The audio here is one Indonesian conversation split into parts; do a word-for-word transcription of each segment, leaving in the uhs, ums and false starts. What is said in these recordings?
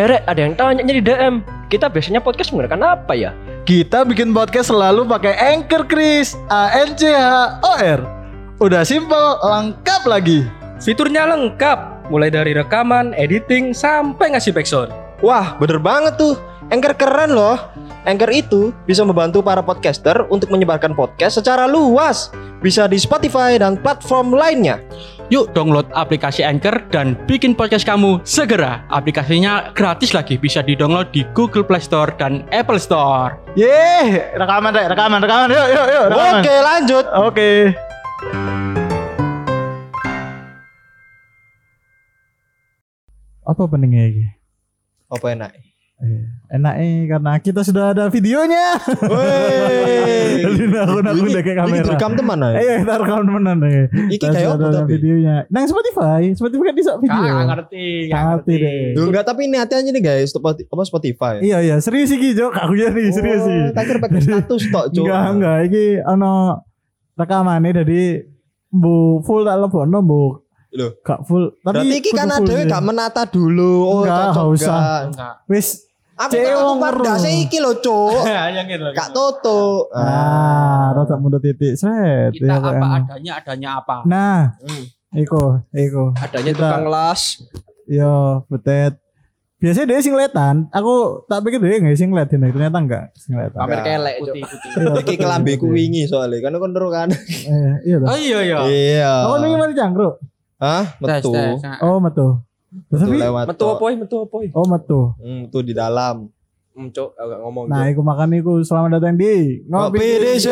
Rek, ada yang tanya di D M. Kita biasanya podcast menggunakan apa ya? Kita bikin podcast selalu pakai Anchor, Chris. A N C H O R. Udah simple, lengkap lagi. Fiturnya lengkap, mulai dari rekaman, editing, sampai ngasih backsound. Wah, bener banget tuh. Anchor keren loh. Anchor itu bisa membantu para podcaster untuk menyebarkan podcast secara luas. Bisa di Spotify dan platform lainnya. Yuk download aplikasi Anchor dan bikin podcast kamu segera. Aplikasinya gratis lagi, bisa di-download di Google Play Store dan Apple Store. Yeay, rekaman deh, rekaman, rekaman. Yuk, yuk, yuk, rekaman. Oke, lanjut. Oke. Apa pentingnya ini? Apa enak? Enaknya karena kita sudah ada videonya. Woi. Aku aku udah kayak kamera. Ini rekam teman aja. Iya, kita rekam temenan nih. Iki kayak apa tapi? Videonya. Nang Spotify, Spotify kan bisa video. Nggak ngerti, nggak ngerti deh. Duh, enggak, tapi ini hati-hati nih guys, Spotify, apa Spotify. Iya iya, serius iki, Jok. Aku ya nih, serius sih. Tak kira pakai status tok, Cuk. Enggak, enggak, iki ono rekamane dari bu full tak lebokno bu. Loh, gak full. Tapi berarti iki kan ada gak menata dulu. Oh, enggak, cocok usah. Enggak. Wis Aku kan pandase iki lho, Cuk. Yang gitu. Gak toto. Ah, rada mundur titik set. Kita Ya, apa kan. adanya, adanya apa? Nah, Hmm. iko, iko. Adanya Kita- tukang las. Yo, betet. Biasanya dia sing letan. Aku tak pikir dia nggak sing letin, ternyata enggak sing letan. Pamer kelek, Cuk. Putih-putih. Iya, Iki kelambeku wingi soalnya kan kon ero kan. Eh, iya toh. Oh iya iya. Iya. Aku nih mana cangkruk? Hah? Tes, Metu. tes. Oh, metu. Metu Tapi lewat. Metu tok. apa ya? Metu apa ya? oh, metu. Hmm, metu di dalam. Hmm, Cuk, agak ngomong. Nah, iku makan iku selamat datang di Ngopi Ngopi D C.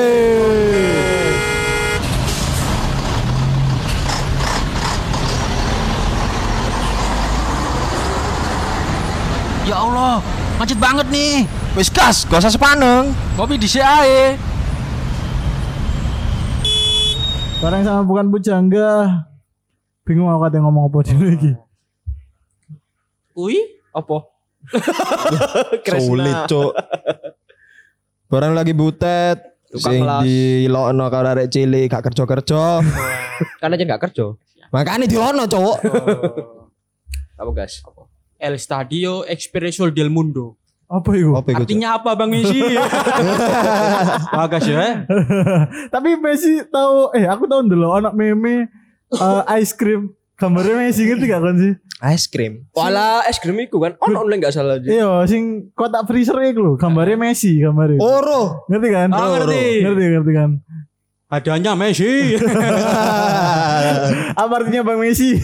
Ya Allah, macet banget nih. Wis gas, gak usah sepaneng. Kopi di C A E. Barang sama bukan pujangga. Bingung aku kata ngomong apa dulu iki. Ui, Apa? Sulit, Cuk. Barang lagi butet. Tukang Sing las. dilokno karo arek cilik gak kerja-kerja. Kan aja gak kerja. Makane dilono, Cuk. Apa, guys? El Stadio Expresso del Mundo. Apa iku? Apa iku, Cuk? Artinya apa Bang Isi? Bagus ya. Tapi Messi tahu eh aku tahu dulu anak meme eh, ice cream gambarnya Messi ngerti gak kan sih? Es krim. Wala es krim iku kan ono online gak salah aja. Iya, sing kotak freezer iku lho, gambarnya Messi gambarnya. Oro. Ngerti kan? Oh, ngerti. Ngerti, ngerti kan? Adanya Messi. Apa artinya Bang Messi?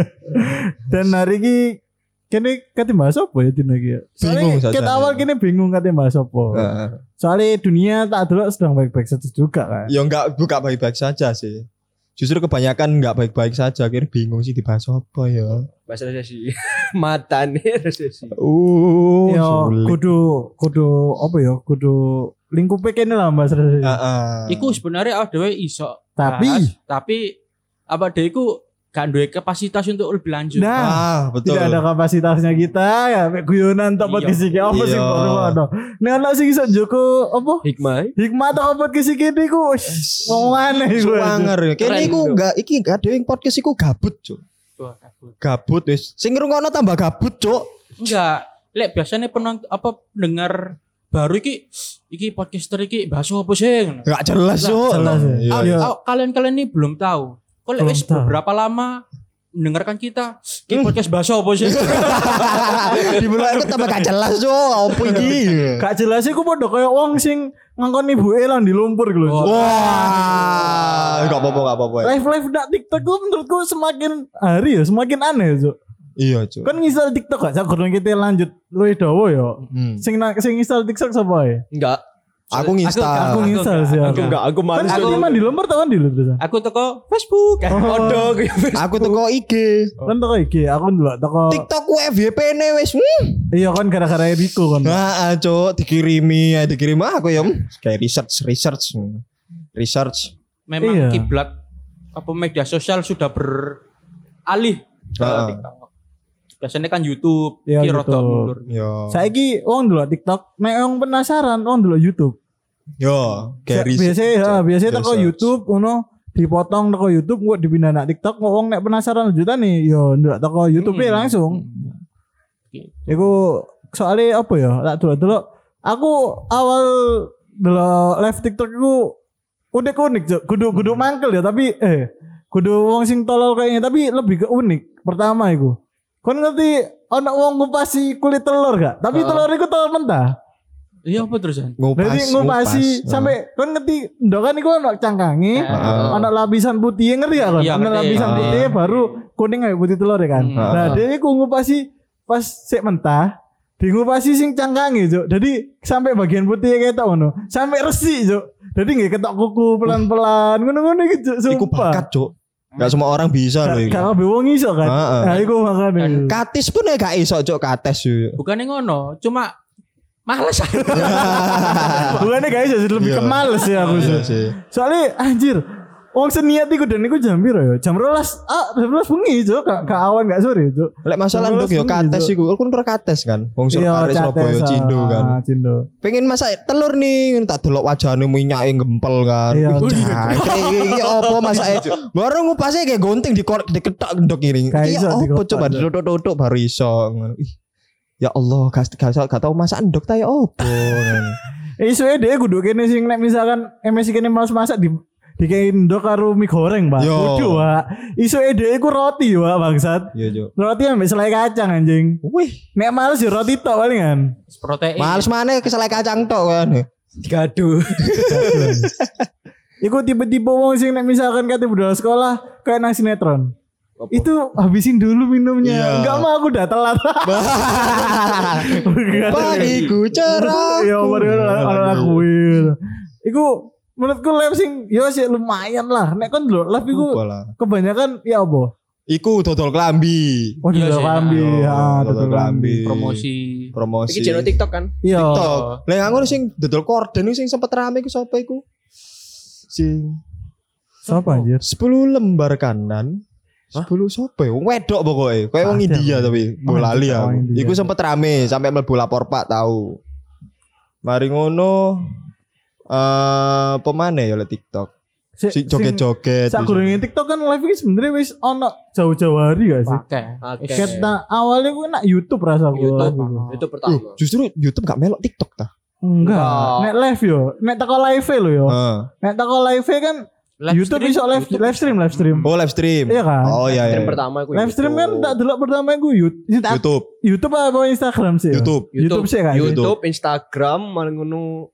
Dan hari ini kene kate bahas apa ya dina iki ya? Bingung Soalnya saja. kita awal kene bingung kate bahas apa. Heeh. Soalnya dunia tak delok sedang baik-baik saja juga kan. Ya enggak buka baik-baik saja sih. Justru kebanyakan enggak baik-baik saja. Akhirnya bingung sih dibahas apa ya. Bahasa resesi. Mata nih resesi. Uh, Ya sulit. kudu kudu apa ya? Kudu lingkupe kene lah Mas. Heeh. Iku sebenarnya ada iso. Tapi bahas, tapi apa deh iku gak duwe kapasitas untuk lebih lanjut. nah, Ah, betul. tidak ada kapasitasnya kita ya mek guyonan tok Iya. podcast iki apa sih Iya. baru ono. Nek ana sing iso joko apa? Hikmah. Hikmah tok podcast iki iku wis ngomongane iku. Suwanger ya. Kene Keren iku itu. enggak iki enggak ada yang podcast iku gabut, Cuk. Wah, kabut. Gabut wis. Sing ngrungokno tambah gabut, Cuk. Enggak, lek biasanya penonton apa pendengar baru iki iki podcaster iki bahas apa sih? Enggak jelas, Cuk. jelas ya. Iya. Ah, Iya. ah, kalian-kalian ini belum tahu. Kok lek Belum wis tahu. beberapa lama mendengarkan kita, iki podcast bahas apa sih? Di bulan aku tambah gak jelas, Cuk. Apa iki? Gak jelas iku padha kaya wong sing ngangkon ibuke lan di lumpur gitu lho. Wah, enggak apa-apa, enggak apa-apa. Live live nak TikTok ku menurutku semakin hari ya semakin aneh Cuk. Iya, Cuk. Kan ngisal TikTok gak sakurang kita lanjut luwih dawa ya. Hmm. Sing na- sing ngisal TikTok sapa ya? Enggak. Aku nginstal. Aku ngisal sih. Aku enggak, aku Kan malu. aku emang di lumpur tau kan di lumpur. Aku teko Facebook. Odo Aku teko I G. Kan toko iki, aku ndelok toko TikTok ku F Y P-ne wis. Hmm. iya kan gara-gara Eriko kan. Nah, Cuk, dikirimi, ya dikirim aku ya. hmm, Kayak research, research. hmm. Research. Memang Iya. kiblat apa media sosial sudah beralih ke Heeh. TikTok. Biasanya kan YouTube, Iya, iki rada YouTube. mundur. Yo. Saiki wong ndelok TikTok, nek wong penasaran wong ndelok YouTube. Yo, kayak research. Biasanya ya, biasanya teko Research. YouTube ngono dipotong teko YouTube kok dipindah nak TikTok kok wong nek penasaran lanjutan nih yo ndelok teko YouTube Hmm. langsung. Iku soalnya apa ya? Tak delok-delok. Aku awal delok live TikTok iku unik-unik, Cuk. Kudu-kudu mangkel ya, tapi eh kudu wong sing tolol kayaknya, tapi lebih ke unik. Pertama iku. Kon ngerti ana wong ngupasi kulit telur gak? Tapi telur iku telur mentah. Iya apa terusan? Ngupas, Jadi ngupasi ngupas. sampai kon ngerti ndokan iku ana cangkange, Heeh. ana lapisan putih, ngerti gak kon? Iya, Ana ngerti. lapisan Ah. putih baru kuning ayo putih telur ya kan. Hmm. Nah, Ah. dia iku ngupasi pas sik mentah, di ngupasi sing cangkange, Cuk. Jadi sampai bagian putih ketok ngono. Sampai resik, Cuk. Jadi nggih ketok kuku pelan-pelan, ngono-ngono iki, Cuk. Iku Sumpah. bakat, Cuk. Gak semua orang bisa loh iku. Kalau bewong iso kan. Heeh. Nah, iku makane. Katis pun ya gak iso, Cuk, kates yo. Bukannya ngono, cuma males. Bukannya guys lebih Iya. ke males ya aku Iya sih. sih. Soalnya anjir, wong seniat iku dan iku jam piro ya? Jam dua belas, ah jam dua belas bengi, Cuk. Ka ka awan gak sore, Cuk. Lek masalah nduk yo kates iku, aku pernah kates kan. Wong Surabaya Surabaya cates, Cindo kan. ah, Cindo. Pengen masak telur nih, tak delok wajahnya minyake gempel kan. Iya. Wih, jangkrik, iki opo masake? Baru ngupasnya kayak gunting di diketok ndok ini. Gak Iki iso opo dikotak, coba Cuk. ditutuk-tutuk baru iso. Ih, ya Allah, gak gak gak tau masak ndok ta ya opo. Eh isuke dhewe kudu kene sing nek misalkan M S I kene males masak di dikei ndok karo mie goreng, Pak. Yo. Kudu, Pak. Isuke dhewe iku roti, Pak, bangsat. Iya, Cuk. Roti ambek selai kacang anjing. Wih, Nek males ya roti tok palingan. Protein. males maneh keselai kacang tok kan. Gaduh. Iku tipe-tipe wong sing nek misalkan kate budal sekolah kayak nang sinetron. Itu habisin dulu minumnya. Iya. Enggak mau aku udah telat. Pagiku cerah. Ya mari ono lakuin. Iku menurutku live sing ya sih lumayan lah. Nek kon lho live iku Apa lah. kebanyakan ya apa? Iku dodol klambi. Oh Iya dodol sih, klambi. Yo, Ha, dodol dodol klambi. klambi. Promosi. Promosi. Iki channel TikTok kan? Iya. TikTok. Lah ngono sing dodol korden iku sing sempet rame iku sapa iku? Sing Siapa anjir? sepuluh lembar kanan. sepuluh sapa ya? Wong wedok pokoke. Kayak wong Ada, India Bang. tapi Oh, bolali India, aku. oh, India. Iku sempet rame sampai mlebu lapor Pak tahu. Mari ngono eh pemane ya le TikTok. Si- Si joget-joget. Sak gurunge TikTok kan live iki sebenarnya wis ono jauh-jauh hari gak sih? Pakai. Oke. Kita awalnya gue nak YouTube rasa gue. YouTube. live iku. Itu pertama. Uh, justru YouTube gak melok TikTok ta. Enggak. Enggak. Nek live yo, nek teko live lo yo. Heeh. Nek teko live kan YouTube bisa live live stream live stream. Oh live stream. Iya kan? Oh iya Stream iya. pertama aku Live stream kan tak delok pertama gue YouTube. YouTube. YouTube apa Instagram sih? ya? YouTube. YouTube sih kan. YouTube, Instagram, malah ngono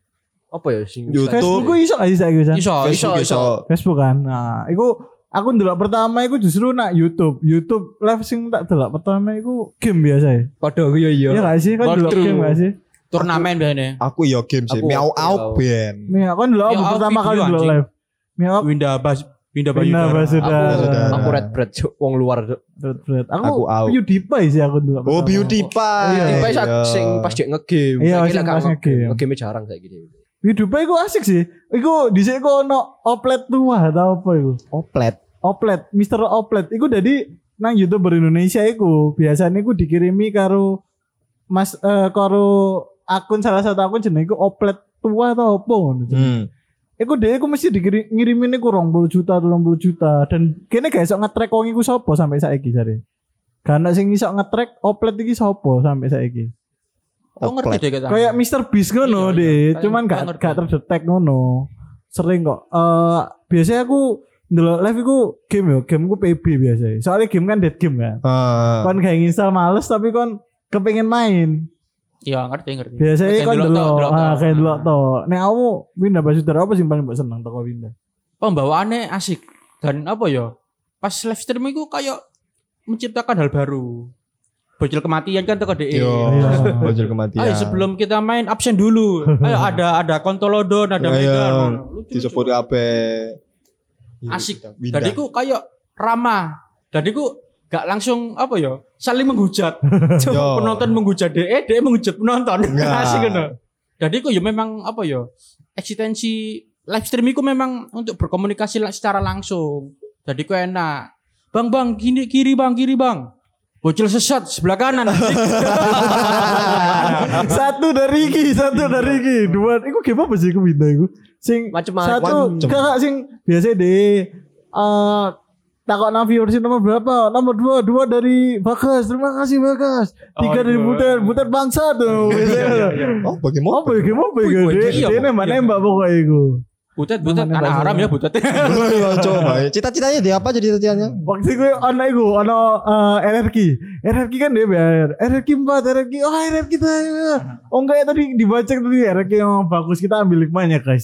apa ya sing YouTube. Facebook gue iso gak sih saya bisa? Iso, iso, Facebook iso. iso. Facebook kan. Nah, iku aku ndelok pertama iku justru nak YouTube. YouTube live sing tak delok pertama iku game biasa ya. Padha aku ya iya. Iya gak sih? Kan delok Walkthrough. game gak sih? Turnamen biasanya. Aku yo game sih. Aku- Miau aku- out ben. Nih, aku ndelok Ya, apa aku pertama kali video, ndelok anjing. live. Nih aku Winda Bas Winda Winda Bayudara. Basudara. Aku, Saudara. aku red bread Cuk. Wong luar Cuk. Red Bread. Aku, Aku out. PewDiePie sih aku dulu. Oh PewDiePie. Iya. Tiba saat Iya. sing pas dia nge-game. Iya, Saiki sing lek gak pas nge-game. Nge-game jarang kayak gini. PewDiePie iku asik sih. Iku dhisik kok ono oplet tua atau apa iku? Oplet. Oplet, Mister Oplet. Iku jadi nang YouTuber Indonesia iku biasanya iku dikirimi karo Mas eh, karo akun salah satu akun jenenge iku Oplet tua atau apa ngono. Hmm. Iku dhewe iku mesti dikirim ngirimin iku dua puluh juta, tiga puluh juta dan kene gak iso nge-track wong iku sapa sampai saiki jare. Gak ana sing iso nge-track Oplet iki sapa sampai saiki. Aku ngerti deh kita. Kayak Mister Beast ngono Iya, deh, iya. cuman Kayak gak ngerti. gak terdetek ngono. Sering kok. Eh biasanya aku ndelok live iku game yo, game ku P B biasa. Soalnya game kan dead game kan. Ah. Kon gak install males tapi kon kepengen main. Iya, ngerti ngerti. Biasanya Kayak kon delok tok, delok, delok ah tok. kayak delok to. Nek kamu Winda Basudara apa sing paling mbok seneng teko Winda? Pembawaannya asik dan apa ya? Pas live stream itu kayak menciptakan hal baru. Bocil kematian kan teko D E. Yo, Iya. bocil kematian. Ayo sebelum kita main absen dulu. Ayo ada ada kontolodon, ada Ayo, Mega. Lucu-lucu. disebut kabeh. Asik. Winda. Jadi ku kayak ramah. Jadi ku gak langsung apa ya? Saling menghujat. Yo. Penonton menghujat D E, D E menghujat penonton. Enggak. Asik kan. Jadi ku ya memang apa ya? Eksistensi live stream itu memang untuk berkomunikasi la- secara langsung. Jadi ku enak. Bang bang kiri kiri bang kiri bang. Bocil sesat sebelah kanan. Satu dari iki, satu dari iki, dua. Iku game apa sih iku Winda iku? Sing Macem-macem. satu kakak sing biasa deh eh takut viewership nomor berapa? Nomor dua, dua dari Bagas. Terima kasih Bagas. Tiga dari Butet, Butet bangsa tuh. Oh, bagaimana? Oh, bagaimana? Iya, Dia nembak-nembak pokoknya itu. Butet, butet, anak haram ya butet. Coba. Cita-citanya dia apa jadi cita-citanya? Waktu itu ono iku, ono R R Q. R R Q kan D B R. R R Q empat, R R Q. Oh, R R Q kita. Oh enggak ya tadi dibaca tadi R R Q yang bagus, kita ambil hikmahnya, guys.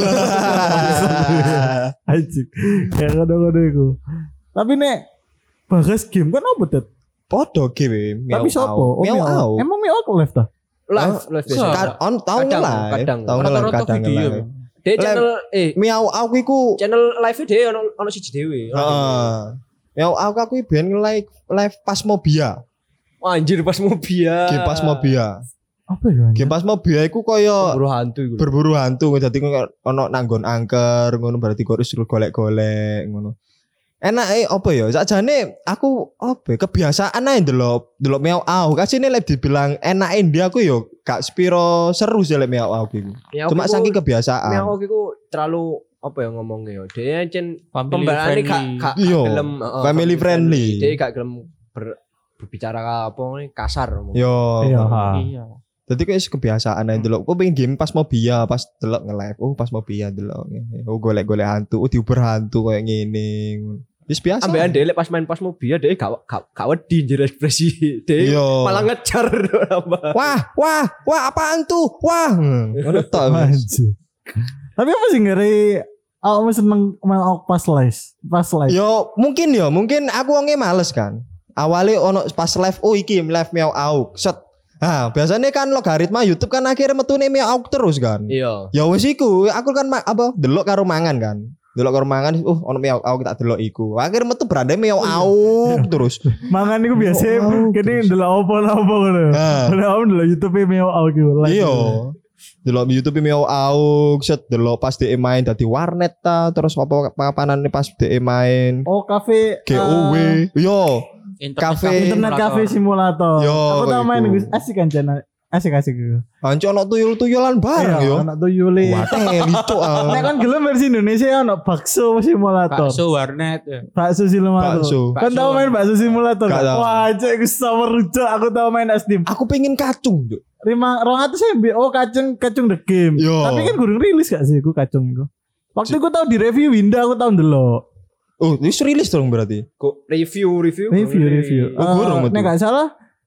Anjing. Ya kadang-kadang iku. Tapi nek Bagas game kan apa tuh? Podo game. Tapi sopo? Miau au. Emang Miau au live ta? Live, live biasa. Kad- on tahun Kadang, live. kadang. Tahun live Rata-rata kadang video. live. Dia channel eh Miau au iku channel live dia ono ono siji dhewe. heeh. Miau au aku ben live live Pasmobia. Wah, anjir pas Mobia. Game Pasmobia. Apa ya? Game Pasmobia iku kaya Berburu hantu iku. berburu hantu, dadi kaya ono nanggon angker ngono berarti kok harus golek-golek ngono. Enak eh apa ya? Sakjane aku apa ya, kebiasaan ae ndelok ndelok Miau au. Kasine lek dibilang enake ndi aku yo gak spiro seru sih lek Miau au iku. Cuma saking kebiasaan. Miau iku terlalu apa ya ngomongnya ya. Dia cen Family pembelaannya gak friendly. gak Iya, gelem heeh, family friendly. Dia gak gelem ber- berbicara apa nih kasar ngomong. Yo. Iya. Iya. Jadi kayak kebiasaan aja delok. Kok pengen game pas Mobia, pas delok nge-live. Oh, pas Mobia delok. Oh, golek-golek hantu, oh diuber hantu kayak ngene. Wis biasa. Ambekan dhewe lek pas main pas Mobia dia gak gak gak wedi njir ekspresi. Dia Iya. malah ngejar apa. Wah, wah, wah apaan tuh? Wah. Ngono tok. Anjir. Tapi apa sih ngeri aku seneng main pas live, pas live. Yo, mungkin yo, mungkin aku wonge males kan. Awalnya ono pas live, oh iki live Miau au. Set. Nah, biasanya kan logaritma YouTube kan akhirnya metune Miau au terus kan. Iya. Ya wis iku, aku kan ma- apa delok karo mangan kan. Delok karo mangan, uh ono Miau au tak delok iku. Akhirnya metu beranda Miau au terus. Mangan iku biasa Miau au kene terus. ndelok apa-apa ngono. Nah. Ndelok apa ndelok YouTube Miau au gitu. live. Iya. Delok YouTube Miau au, set delok pas D E main dadi warnet ta, terus apa papanane pas D E main. Oh, kafe G O W. eh, Yo. Internet Cafe- internet cafe simulator. Yo, Aku tau iku. main iku asik kan channel. Asik-asik gitu. Anco ono tuyul-tuyulan bareng yo. Anak tuh Yuli. Wah, lucu ah. Nek kan gelem versi Indonesia ono bakso simulator. Bakso warnet. ya. Bakso simulator. Bakso. Kan Bakso. tau main bakso simulator. Gak tau. Wah, cek iku summer rujuk. Aku tau main Steam. Aku pengen kacung, Duk. Lima rong atus M B. Oh, kacung kacung the game. Yo. Tapi kan gurung rilis gak sih iku kacung iku. Waktu aku tau di review Winda aku tau ndelok. Oh, ini rilis dong berarti. Kok review review Review review. Oh, gurung Eh, betul. nek gak salah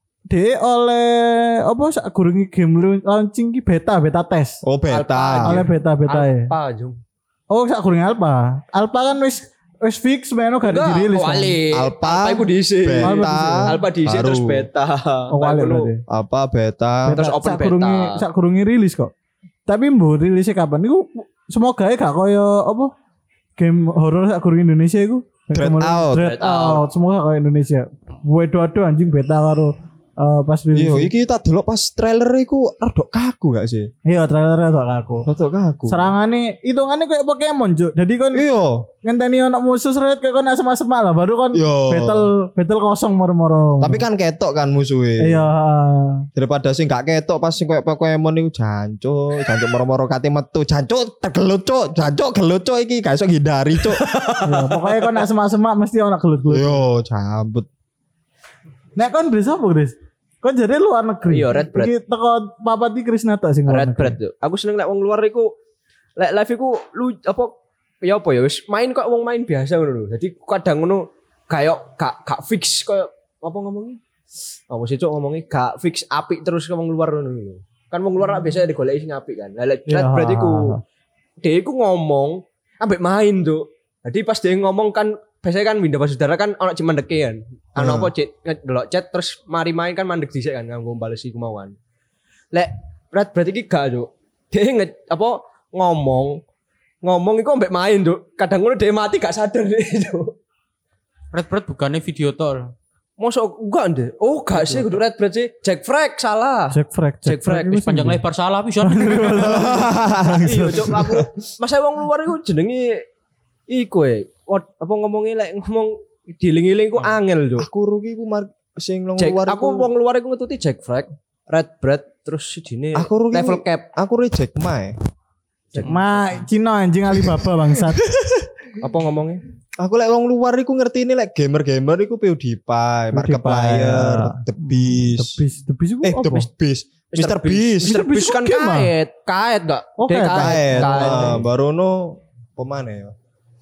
de oleh apa sak gurungi game lu- launching ki beta beta test. Oh, beta. Alpha. Oleh beta beta ya. Apa jung? Oh, sak gurungi alpha. Alpha kan wis wis fix meno gak Enggak, dirilis. kan? wali. Alpha, Alpha iku diisi. Beta, Alpha diisi baru. terus beta. Oh, wali Baru berarti. Apa beta? Beta, Terus open sak gurungi beta. sak gurungi rilis kok. Tapi mbok rilisnya kapan? Iku semoga ya gak koyo apa game horor sak gurungi Indonesia iku. Dread Out. Dread Dread Out. Semoga koyo Indonesia. Wedo-wedo anjing beta karo eh, pas rilis. Iya, iki tak delok pas trailer iku rada kaku gak sih? Iya, trailernya tuh aku. Rada kaku. Serangane hitungannya kayak Pokemon, Juk. Jadi kan Iya. ngenteni ono musuh seret kayak kon asem-asem lah baru kan Iya. battle battle kosong moro-moro. Tapi kan ketok kan musuhnya. iya. Daripada sing gak ketok pas sing koyo Pokemon iku jancuk, jancuk moro-moro kate metu, jancuk tegelut cuk, jancuk gelut cuk iki gak iso ngindari cuk. Iya, pokoknya kon asem-asem mesti ono gelut-gelut. Yo, jambut. Nek kon Gris apa, Gris? Kon jadi luar negeri. Iya, Red Bread. Iki teko Papa Ti Krisnata sing luar Red negeri. Bread tuh. Aku seneng lek wong luar iku lek live iku lu apa ya apa ya wis main kok wong main biasa ngono lho. Jadi kadang ngono kayak gak gak fix kayak apa ngomongnya? Apa sih cok ngomongnya gak fix apik terus ke wong luar ngono lho. Kan wong luar biasa digoleki sing apik kan. Lah lek Red Iya. Bread iku dia iku ngomong ambek main tuh. Jadi pas dia ngomong kan biasanya kan Winda Basudara kan ono cimandeke kan. Ono Hmm. apa chat ndelok chat terus mari main kan mandek dhisik kan nganggo bales iku mawon. Lek Red Bread iki gak cuk. Dia nge, apa ngomong ngomong iku ambek main cuk. Kadang ngono dia mati gak sadar cuk. Red Bread bukannya video tol. Mosok enggak ndek. Oh gak sih kudu Red Bread sih. Jack Frag salah. Jack Frag, Jack Frag, iku Wis panjang sing- lebar salah pisan. Iya cuk aku masa wong luar iku jenenge iku e. What- Apa ngomongnya lek ngomong diling-iling iku angel cuk. Aku rugi ku mar sing nang Jack, luar aku iku- wong luar iku ngetuti Jack Frag, Red Bread terus sijine Aku rugi level cap. Aku re Jack Ma. Jack Ma Cina anjing Alibaba bangsat. Apa ngomongnya? Aku lek wong luar iku ngerti ini lek gamer-gamer iku PewDiePie, Markiplier, The Beast. The Beast, The Beast iku Eh, apa? The Beast, Beast. mister Beast. mister Beast Beast kan game, ah? kaet, kaet enggak? Oh, Dia kaet. Kaet. kaet. Ah, barono pemane ya.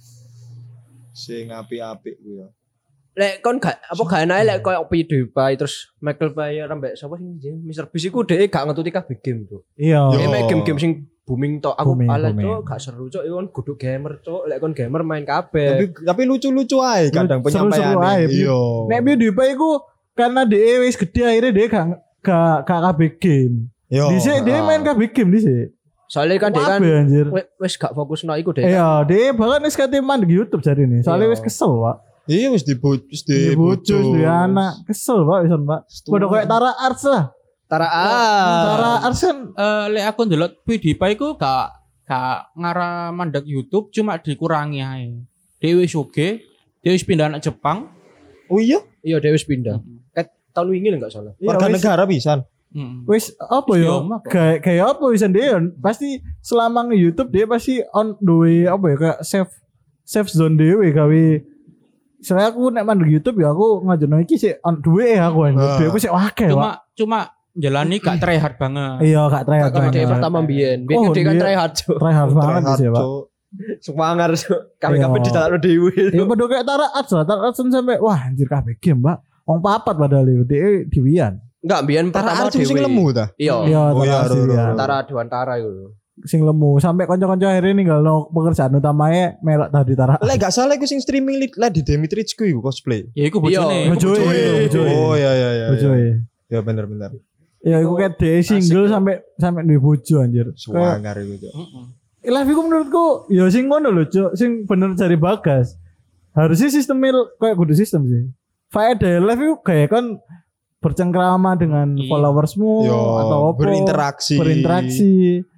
Sing apik-apik ku ya. Lek kon gak apa gak enak lek koyo PewDiePie terus Michael Player ambek sapa sing mister Beast iku dhek gak ngetuti kabeh game tuh. Iya. Yo. Dia main game-game sing booming tok. Aku Booming, ala booming. cok gak seru cok. Iku kan kudu gamer cok. Lek kon gamer main Tapi kabeh. tapi lucu-lucu ae kadang Seru-seru ae, penyampaiannya. Pi. Iya. Nek PewDiePie iku karena dia wis gede akhirnya dia gak gak gak kabeh game. Yo. Dhisik dia main kabeh game dhisik. Soalnya kan dia kan Kabeh, anjir. we- wis gak fokus no iku deh. Iya, dia bahkan wis kate mandek YouTube jare ini. Soalnya Iya. wis kesel, Pak. Iya wis dibu- wis Dia bocor, dibujuk. dia anak. Kesel, Pak, wisan, Pak. Padha kayak Tara Arts lah. Tara Tara ah. Arts kan Eh lek aku ndelok PewDiePie ku gak gak ngarah mandek YouTube cuma dikurangi ae. Dhewe wis oge, dhewe wis pindah anak Jepang. Oh iya, Iya dia wis pindah. Ket tahun wingi enggak salah. iya, warga wis- negara pisan. Heeh. wis apa Wis ya? diomah kok. Kayak kayak apa wisan dia pasti selama nge YouTube dia pasti on the way apa ya kayak save save zone dewe gawe. Soalnya aku nek mandek YouTube ya aku ngajono iki sih on the way aku anjir. Ah. Dia aku sih wakil, Pak. Cuma cuma jalani gak try hard banget. Iya, gak try hard. Kalau dia banget. pertama biyen, biyen Oh, dia kan dia- try hard cok. Try hard banget Tryhard, sih, Pak. Cuk. Semangar cok. Kami-kami Iya. di dalam dewe. Ya padha kayak Tara Arts lah. Tara Arts sampai wah anjir kabeh game, Mbak. Wong papat padahal itu dia diwian. Enggak biyen Tara pertama Arts sing dewe. lemu ta? Iya. Iya, Oh, Tara iya, Arts ro, ro, diwian. ro. Tara Dewantara iku. Sing lemu sampai kanca-kanca akhirnya ninggalno pekerjaan utamanya melok tadi Tara. Lek gak salah iku sing streaming li- lah di Demitrichku iku cosplay. Ya iku Iya. bojone. Bojoe, bojoe. Oh iya iya iya. Bojoe. iya. Ya bener-bener. Ya iku kayak dia single sampai sampai duwe bojo anjir. Kayak Suwangar iku, Cuk. Heeh. live iku menurutku ya sing ngono lho, Cuk. Sing bener cari bagas. Harusnya sistemnya kayak kudu sistem sih. Faedah live itu kayak kan bercengkrama dengan Iya. followersmu Yo, atau apa berinteraksi. berinteraksi.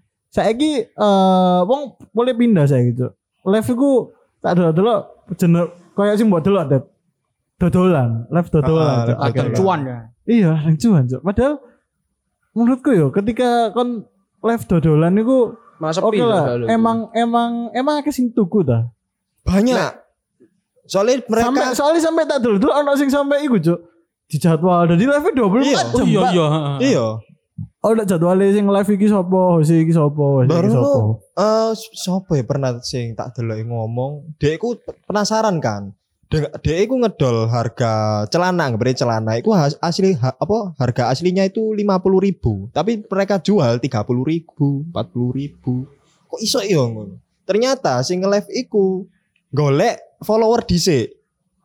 Saiki eh wong boleh pindah saya gitu. Live iku tak ada dulu jener kayak sing mbok delok Dep. Dodolan, live dodolan. Ah, Cuk. live Agak dodolan. cuan ya. Iya, yang cuan, Cuk. Padahal menurutku yo ketika kon live dodolan iku Masuk oke lah. Emang emang emang akeh sing tuku ta. Banyak. Soalnya mereka Sampai soalnya sampai tak dulu dulu ono sing sampai iku, Cuk. Di jadwal dari live dua puluh Iya. empat Oh jam. iya Pak. iya, heeh. iya. Oh, udah jadwalnya sing live iki sapa, host iki sapa, host Baru iki sapa. lo eh siapa ya pernah sing tak delok ngomong, dekku penasaran kan. Dek dekku ngedol harga celana, ngeberi celana iku has- asli ha- apa harga aslinya itu lima puluh ribu, tapi mereka jual tiga puluh ribu, empat puluh ribu. Kok iso ya ngono? Ternyata sing nge-live iku golek follower dhisik.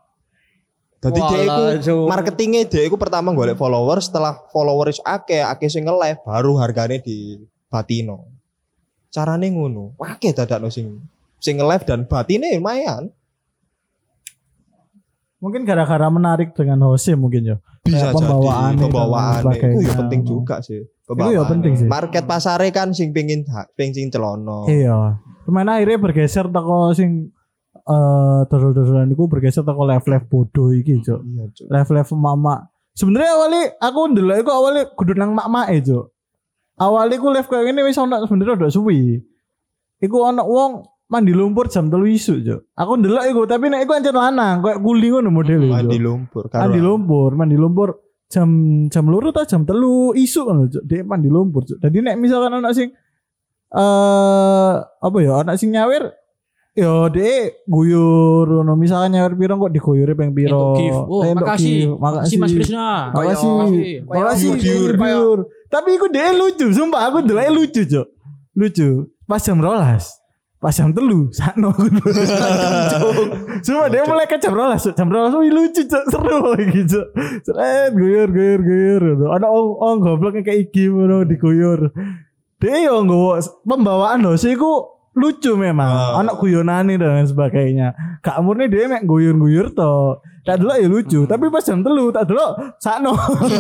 Dadi Walah, dekku Cuk. marketingnya dekku pertama golek follower, setelah followers akeh, akeh sing nge-live baru harganya di batino. Carane ngono. Akeh dadakno sing sing nge-live dan batine lumayan. Mungkin gara-gara menarik dengan hostnya mungkin ya. Bisa Kayak jadi pembawaannya dan pembawaannya. sebagainya. Itu ya penting juga sih. Itu ya penting sih. Market pasare kan sing pengin pengin sing celono. Iya. Kemana akhirnya bergeser teko sing eh dodol-dodolan iku bergeser teko live-live bodoh iki, Cuk. Iya, Cuk. Live-live mama. Sebenarnya awalnya aku ndelok iku awalnya kudu nang mak-make, Cuk. Awalnya ku live kayak gini wis ono sebenarnya udah suwi. Iku ono wong mandi lumpur jam telu isuk, Cuk. Aku ndelok iku tapi nek iku ancen lanang, kayak kuli ngono model iku. Mandi Cuk. lumpur. Mandi lumpur, mandi lumpur jam jam loro ta jam telu isuk ngono, Cuk. Dia mandi lumpur, Cuk. Jadi nek misalkan ono sing eh apa ya, ono sing nyawer ya dia guyur ngono, misalkan nyawer piro kok diguyure ping piro. Entuk gift. Oh, Eh, entuk makasih. gift. Makasih Mas Krisna. Makasih. Makasih. Makasih Guyur, guyur. Tapi iku dia lucu, sumpah aku ndelok lucu, Cuk. Lucu. Pas jam rolas. Pas jam telu sakno. Cuma dia mulai ke jam rolas, Cuk. Jam rolas wih lucu, Cuk. Seru iki, Cuk. Seret guyur guyur guyur. Ada ong ong goblok kayak iki ngono diguyur. Dia yo nggawa pembawaan lho sih iku lucu memang. Ah. Anak guyonane dan lain sebagainya. Gak murni dia mek guyur-guyur to. Tak dulu ya lucu, tapi pas jam telu tak dulu sakno.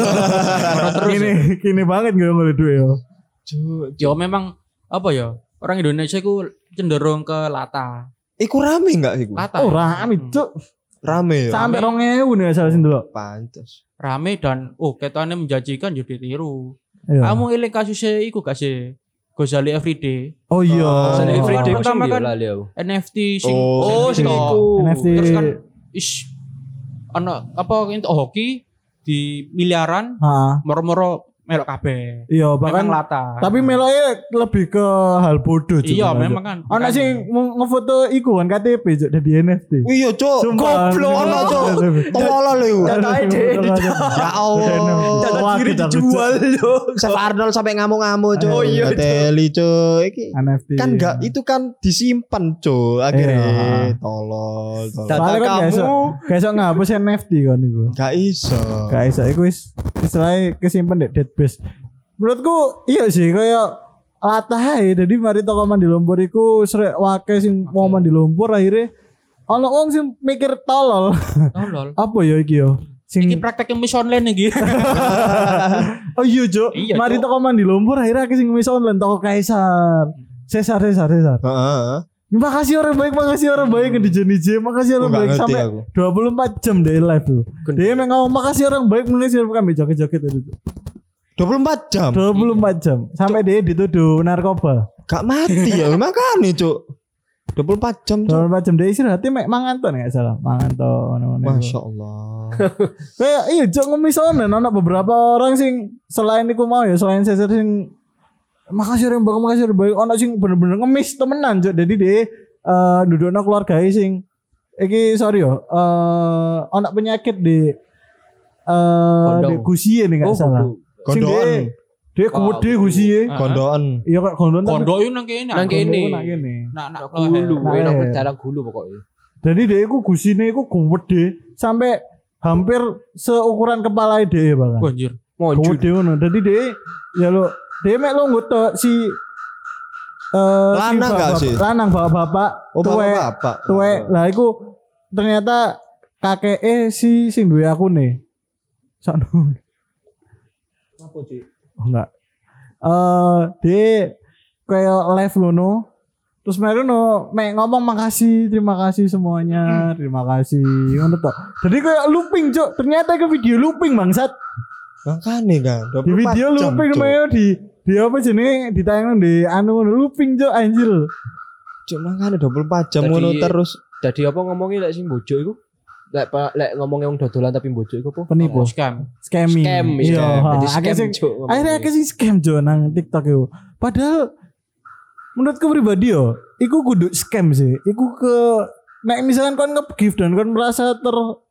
Kini kini banget gue ngeliat duit yo. Yo memang apa ya? Orang Indonesia ku cenderung ke lata. Iku rame enggak iku? Lata. Oh ya? rame cuk. Rame ya. Sampai rong ewu nih asal sini dulu. Pantes. Rame dan oh ketane menjanjikan yo ditiru. Iya. Kamu eling kasusnya iku gak sih? Gozali Everyday. Oh iya. Gozali Oh. Everyday Pertama pertama kan- kan lali aku. N F T sing Oh, sing sing iku. iku. N F T. Terus kan is ana apa untuk hoki di miliaran Heeh. moro-moro melok kabeh. Iya, Bahkan bahkan lata. tapi meloke lebih ke hal bodoh Cuk. iya memang kan. Ana sing mau ngefoto iku kan K T P Cuk dadi N F T. Iya, Cuk. Sumpah. Goblok ono, Cuk. Tolol lho. Datae deh Ya Allah. data Wah, diri kita dijual yo. Chef Arnold sampai ngamuk-ngamuk, Cuk. Oh iya, Cuk. Teli, Cuk. Iki N F T. kan enggak itu kan disimpan, Cuk. Akhirnya Iya. tolol, tolol. Data Soalnya kan gak iso, kamu. gak iso ngapus N F T kan iku. Gak iso. Gak iso iku wis istilahnya kesimpan di database. Menurutku iya sih kayak latah ae dadi mari toko mandi lumpur iku srek wake sing mau mandi lumpur akhirnya ono wong sing mikir tolol. Tolol. Apa ya iki yo? Sing Iki praktek ngemis online iki. oh iya Cuk. Iya, Mari Cuk. toko mandi lumpur akhirnya akeh sing wis online toko Kaisar. Cesar Cesar Cesar. Heeh. Makasih orang baik, makasih orang baik yang di Johnny J. Makasih orang Gak baik ngerti sampai aku. dua puluh empat jam deh live tuh. Dia emang ngomong makasih orang baik Malaysia kami joget-joget itu. dua puluh empat jam. dua puluh empat jam sampai dia dituduh narkoba. Gak mati ya, makanya, Cuk. dua puluh empat jam, dua Cuk. puluh empat jam dia istirahatnya mek mangan tuh enggak salah. Mangan tuh mana-mana. Masya Allah. Kayak iya jok ngemis online ana beberapa orang sing selain iku mau ya selain Cesar sing makasih orang baik, makasih orang baik. Ana sing bener-bener ngemis temenan jok. Jadi dia eh dudukna keluarga sing iki sorry yo eh ana penyakit di eh Kondong. di gusie nih enggak salah. Sing Kondoan. dia kuwede gusie. Kondoan. Iya kok kondon tapi Kondo yo nang kene. Nang kene. nang kene. Nak nak Gulu, Nah, enak eh. dalam gulu pokoknya. Jadi dia iku gusine iku gede sampai hampir seukuran kepala dia bahkan. Banjir. Monjur. Gede ngono. Jadi dia ya lo dia mek lo ngutuk si eh Lanang si gak bapak- sih? Lanang bapak-bapak. Oh, tuwek, bapak-bapak. tuwek. Lah iku ternyata kakek eh si sing duwe akune. Sono. Apa sih? Oh, enggak. Eh dia kayak live ngono. Terus mereka no, mek ngomong makasih, terima kasih semuanya, terima kasih. Ngono tok. Jadi kayak looping, Cuk. Ternyata ke video looping bangsat. Makanya kan. dua Di puluh empat video jam, looping Cuk. namanya di di apa jenenge ditayangno di anu ngono looping, Cuk, anjir. Cuk, makanya dua puluh empat jam Jadi- ngono terus. Jadi apa ngomongnya lek sing bojo iku? Lek pa- lek ngomongnya wong dodolan tapi bojo iku apa? Penipu, Scam. scamming. Scam, Iya, ya. ha, Jadi akeh scam, sing Cuk, ngomongnya. akhirnya akeh sing scam, Cuk, nang TikTok itu. Padahal menurutku pribadi yo, iku kudu scam sih. Iku ke nek misalkan kon nge-gift dan kon merasa ter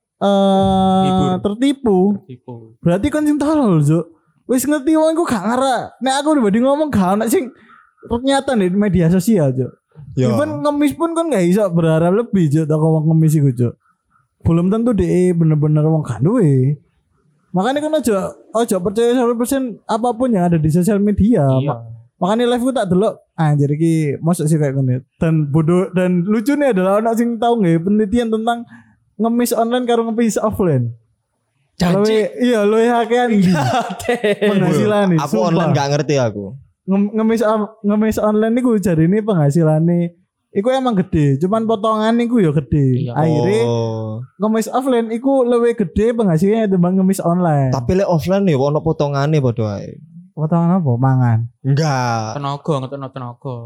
eh Hibur. tertipu, Tipu. berarti kon sing tolol, Cuk. Wis ngerti wong iku gak ngara. Nek aku pribadi ngomong gak ana sing ternyata di media sosial, Cuk. Ya. Even ngemis pun kan gak bisa berharap lebih Cuk toko wong ngemis iku Cuk. Belum tentu dia bener-bener wong kan duwe. Makanya kan aja aja percaya seratus persen apapun yang ada di sosial media. Iya. Ma- Makanya live ku tak delok anjir iki mosok sih kayak ngene. Dan bodoh dan lucunya adalah anak sing tahu nggak penelitian tentang ngemis online karo ngemis offline. Janji. Luwe- iya lu hakean di penghasilan nih. Aku online gak ngerti aku. Nge- ngemis on- ngemis online niku jari ini penghasilannya iku emang gede, cuman potongan niku ya gede. Iya. Akhirnya Oh. ngemis offline iku lebih gede penghasilannya dibanding ngemis online. Tapi lek offline ya ono potongane padha ae. Potongan apa? Mangan. Enggak. Tenaga ngetokno tenaga.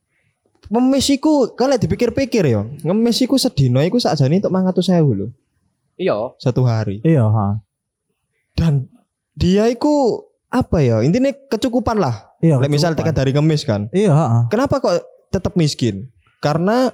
Ngemis iku kalau dipikir-pikir ya, ngemis iku sedina iku sakjane entuk lima ratus ribu lho Iya. satu hari. Iya, ha. Dan dia iku apa ya? Intinya kecukupan lah. Iya. Lek misal tekan kecukupan. dari ngemis kan. Iya, ha. Kenapa kok tetap miskin? Karena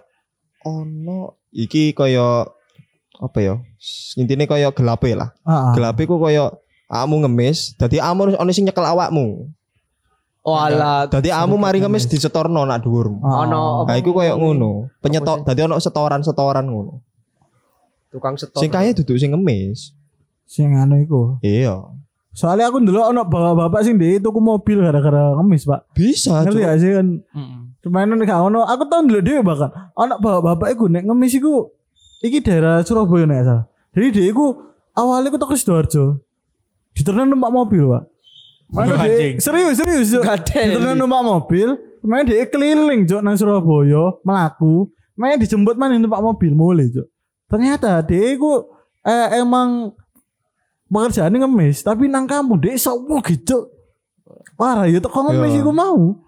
ono iki kaya apa ya? Intine kaya gelape lah. Ha. Gelape ku kaya awakmu ngemis, dadi awakmu ono sing nyekel awakmu. Oh alah. Dadi awakmu mari ngemis disetorno nak dhuwur. Ono Nah, iku kaya ngono. Penyetor dadi ono setoran-setoran ngono. tukang setor. Sing kaya duduk sing ngemis. Sing anu iku. Iya. Soalnya aku dulu ono bapak-bapak sing di tuku mobil gara-gara ngemis, Pak. Bisa, Ngerti Cuk. gak sih kan? Heeh. Cuman nek gak ono, aku tau dulu dhewe bahkan. Ono bapak-bapak iku nek ngemis iku iki daerah Surabaya nek gak salah. Jadi dia iku awalnya iku teko Sidoarjo. Diterno numpak mobil, Pak. Mana dia Anjing. serius serius Cuk. Gadeli. Diterno numpak mobil, kemudian dia keliling Cuk nang Surabaya, melaku, main dijemput mana numpak mobil mulai Cuk. Ternyata dia iku eh, emang pekerjaannya ngemis, tapi nang kampung dia iso gitu. Parah ya teko ngemis Iya. iku mau.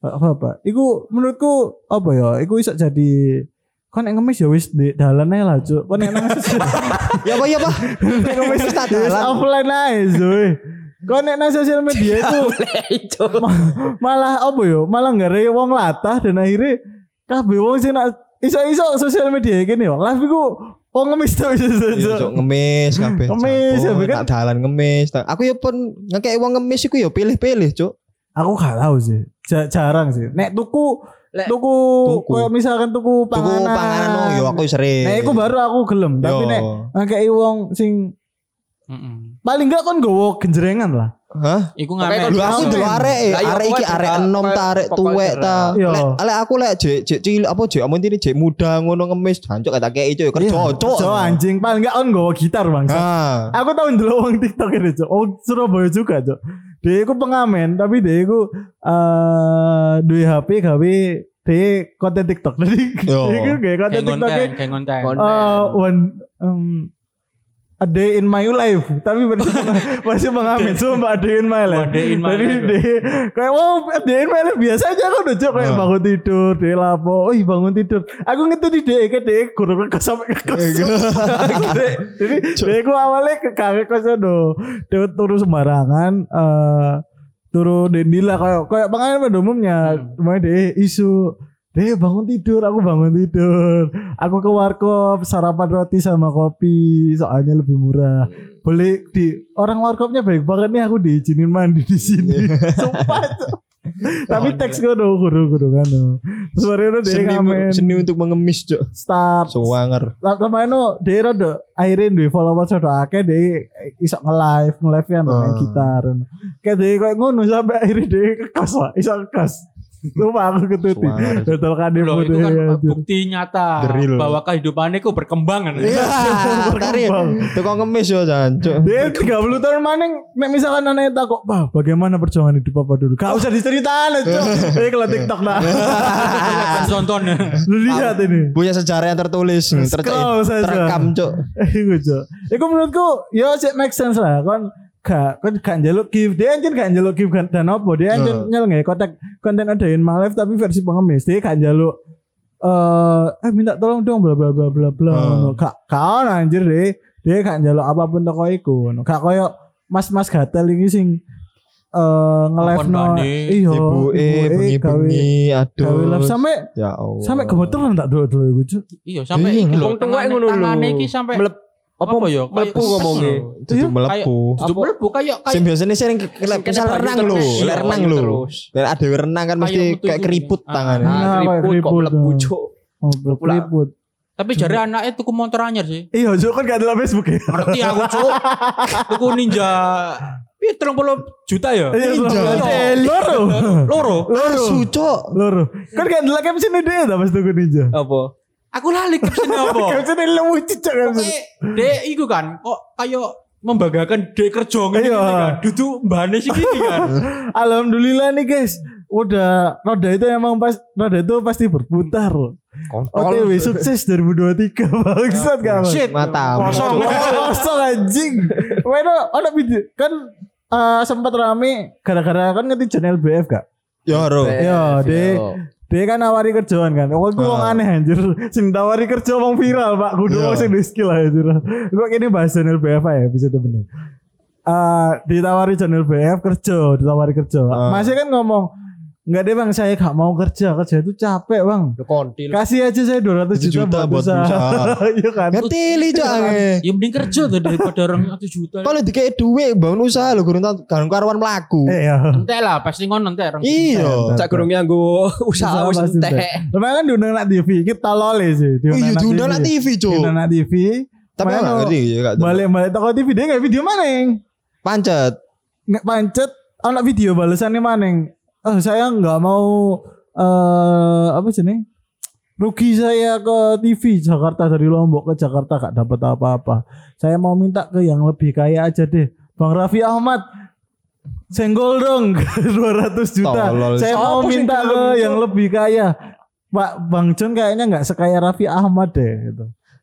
Apa apa? Iku menurutku apa ya? Iku iso jadi kon nek ngemis ya wis di dalan ae lah, Cuk. Kon nek nang Ya apa ya apa? Nek ngemis wis tak wis dalan. offline ae, Zuy. Kon nek nang sosial media itu ma- malah apa ya? Malah nggare wong latah dan akhirnya kabeh wong sing nak iso-iso sosial media gini yo. Live iku wong ngemis to iso. Iya, Cuk, ngemis kabeh. Ngemis, Cuk. ya, kan? Tak dalan ngemis. Tak- Aku ya pun ngekek wong ngemis iku ya pilih-pilih, Cuk. Aku gak tahu sih. Ja- jarang sih. Nek tuku Lek- tuku Tuku. kayak misalkan tuku Tuku panganan. panganan oh, yo aku sering. Nek iku baru aku gelem, tapi Yo. nek ngekeki wong sing Heeh. paling gak kon gowo genjrengan lah. Hah? Iku Pokoknya ngamen. Lu aku Ngamen. dulu arek Lah, iya, arek iki pokoknya arek juga enom ta arek pokoknya tuwek ta. Iya. Lek lek aku lek jek jek cilik apa jek amun ini jek muda ngono ngemis jancuk kata kei itu ya kerja cuk. So anjing paling gak kon gowo gitar bang. Nah. Aku tahu ndelok wong TikTok ini, Cuk. Oh, Surabaya juga, Cuk. Dia iku pengamen, tapi dia iku eh duwe H P gawe dia konten TikTok. Jadi Yo. dia iku gawe konten Kayak TikTok konten, kayak konten. Kon- eh one um, a day in my life, tapi versi peng- versi pengamen, sumpah a day in my life. A day in my Jadi life. dia kayak wow, a day in my life biasa aja aku udah Cuk, kayak Nah. bangun tidur, dia lapo, oh bangun tidur. Aku ngerti di dia kayak dia guru ke sampai ke kos. Jadi dia aku awalnya ke kakek kos do, dia turu sembarangan, eh turu dendila kayak kayak pengamen pada umumnya, cuma dia isu. Deh bangun tidur, aku bangun tidur. Aku ke warkop sarapan roti sama kopi, soalnya lebih murah. Boleh di orang warkopnya baik banget nih, aku diizinin mandi di sini. Sumpah. Cuk. Tapi teks gue dong, guru guru kan. Terus hari itu dia Seni, ngamen seni untuk mengemis cuk. start. Suwanger. Lama itu dia rada akhirnya duwe followers rada akeh dia iso nge-live, nge-live kan main Hmm. gitar. Kayak dia kayak ngono sampai akhirnya dia kekos lah, iso kekos. Lupa aku ketuti. Suara. Betul kan dia Loh, itu mode, kan ya, anjir. bukti nyata The real. bahwa kehidupannya kok berkembang kan. Iya, tari. Tukang ngemis yo jancuk. Dia tiga puluh tahun maning nek misalkan anaknya takut, "Bah, bagaimana perjuangan hidup Papa dulu?" Gak usah diceritain, Cuk. Eh kalau TikTok lah. Tonton. Lu lihat ini. Punya sejarah yang tertulis, ter- Scroll saja. terekam cuk. Iku, Cuk. Iku menurutku ya sih make sense lah. Kon gak kon gak njaluk gift. Dia anjir gak njaluk gift kan dan apa? Dia anjir Hmm. nyel nggak kontak konten adain my life tapi versi pengemis. Dia gak njaluk eh eh minta tolong dong bla bla bla bla bla. Hmm. ngono. Gak kaon anjir deh. Dia gak njaluk apapun toko iku. ngono. Gak koyo mas-mas gatel iki sing eh nge-live no. Bane. Iya, Ibu eh ibuke bengi-bengi aduh. gawe live sampai Ya Allah. sampai gemeteran tak dulu-dulu iku, Cuk. Iya, sampai Iya, iki lho. wong tuwek ngono lho. Tangane iki sampai Melep apa apa ya? melepu Kayak ngomongnya. ses Dudu Iya. melepu. Duduk melebu kayak Sing kayak biasanya sering ke- lek Kena misal banyu renang terus. lho, Iya, lek renang banyu lho. terus. Lek ada renang kan mesti Kayak metu kayak iku. keriput Ah. tangannya. Nah, Nah, kayak keriput kok keriput, melebu nah. cuk. Oh, keriput. tapi jare anaknya tuku motor anyar sih. Iya, Cuk kan gak ada Facebook ya. Ngerti aku cuk. Tuku Ninja piye tiga puluh juta ya? Iya, Ninja. loro. Loro. Asu cuk. Loro. Kan gak ada caption dia ta pas tuku ninja. Apa? Aku lali caption apa? Caption lucu cok caption. Pokoknya dek iku kan kok kayak membanggakan dek kerja ngene Iya. kan. Dudu mbane sih gini kan. Alhamdulillah nih guys. Udah roda itu emang pas roda itu pasti berputar. O T W sukses dua ribu dua puluh tiga bangsat kamu. Shit. Mata. Kosong. Kosong anjing. Bueno, ada video kan eh, sempat rame gara-gara kan ngerti channel B F gak? Ya ro. Iya, dek. Dia kan nawari kerjaan kan. Oh, gue wong Ah. aneh anjir. Sing nawari kerja wong viral, Pak. Kudu Iya. wong sing duwe skill anjir. Gue kini bahas channel B F ya, bisa bener. Eh, ditawari channel B F kerja, ditawari kerja. Ah. Masih kan ngomong, "Enggak deh Bang, saya gak mau kerja. Kerja itu capek, Bang. Yo kontil. Kasih aja saya dua ratus juta, Juta buat usaha." Iya kan? Ngerti li cuk ange. Ya mending kerja tuh daripada orang satu juta. Kalau dikei duit bangun usaha lho gurung kan karuan mlaku. Eh ya. Entek lah pasti ngono entek orang. Iya. Cak gurung nganggo usaha wis pasti entek. Lumayan kan diundang nak T V, kita lole sih. Oh iya diundang nak T V cuk. Diundang nak T V. Tapi Main enggak no- ngerti ya gak. Balik-balik toko T V dia nggak video maneng. Pancet. Nggak pancet anak video balasannya maneng. Oh saya nggak mau eh apa sih nih? Rugi saya ke T V Jakarta dari Lombok ke Jakarta gak dapat apa-apa. Saya mau minta ke yang lebih kaya aja deh. Bang Raffi Ahmad senggol dong dua ratus juta. Tolol. Saya mau Siapa sih minta yang ke belum yang lebih kaya. Pak Bang John kayaknya nggak sekaya Raffi Ahmad deh gitu.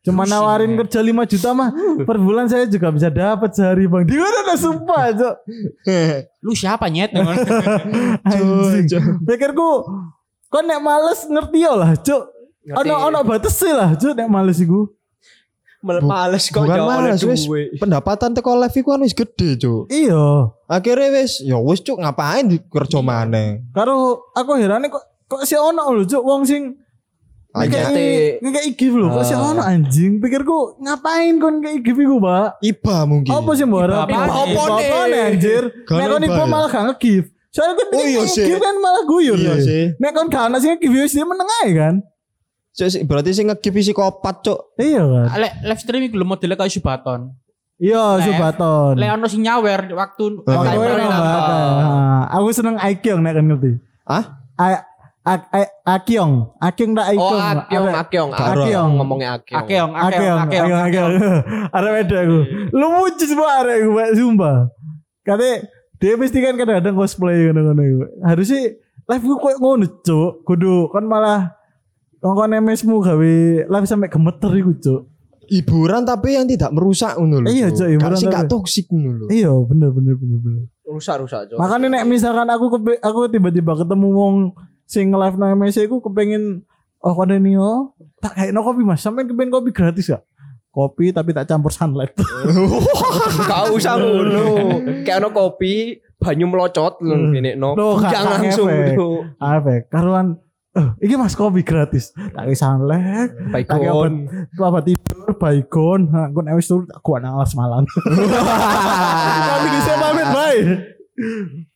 Cuma nawarin kerja lima juta mah per bulan saya juga bisa dapat sehari bang. Di mana ada sumpah cok. Lu siapa nyet? Anjing. Pikirku kok nek males ngerti ya lah cok. Ono ono batas sih lah cok nek males iku. Males kok Bukan ya oleh males wis duwe. pendapatan teko live iku kan wis gede, Cuk. Iya. Akhirnya wis ya wis Cuk ngapain di kerja maneh. Karo aku herane kok kok si ono lho cok wong sing Ngekei- ngekei gift lho. Kok si ono anjing. Pikirku ngapain kon ngekei gift iku, Pak? Iba mungkin. Apa sih mbok harap? Iba apaan? Apa nih anjir? Gak Nek kon iba iku ya? malah gak nge-gift. Soalnya kan Oh iya sih. gift kan malah guyon. Iya ya. sih. Nek kon gak ana sing nge-gift wis dia meneng ae kan. Cuk, berarti sing nge-give psikopat, Cuk. Iya kan. Le- live streaming iku lho modelnya kayak Subaton. Iya, Lef. Subaton. Le ono sing nyawer waktu Oh, Oh, iya, kowe iya, nang iya. Batak. Ah, aku seneng Aikyong nek kan ngerti. Hah? A- A- A- Akyong, Akyong tak Oh, Aikyong. Akyong, Arek- Akyong, Akyong. Akyong ngomongnya Akyong. Akeong, Akyong, akeong, akeong, Akyong, akeong. Akyong. Arek beda aku. Lu mucis banget arek aku, Pak, sumpah. Katanya dia mesti kan kadang-kadang cosplay ngono-ngono iku. Harusnya live ku koyo ngono, Cuk. Kudu kan malah kon M S-mu gawe live sampai gemeter iku, Cuk. Hiburan tapi yang tidak merusak ngono lho. Iya, Cuk, hiburan Gak sing gak tapi- toksik ngono lho. Iya, bener bener bener bener. Rusak-rusak, Cok. Makanya nek misalkan aku kepe, aku tiba-tiba ketemu wong sing live nang M S aku kepengen oh kode nih oh tak kayak no kopi mas sampai kepengen kopi gratis gak? Kopi tapi tak campur sunlight. Gak usah ngono. Kayak ono kopi, banyu melocot lho ngene no. Loh, gak- Jangan gak langsung ngefek. lho. Apa? Karuan eh iki mas kopi gratis. Tak kayak sunlight, tak kayak obat, Baikon. obat tidur, baikon. Nah, aku nek wis turu tak kuat nang alas malam. Kopi bisa pamit bye.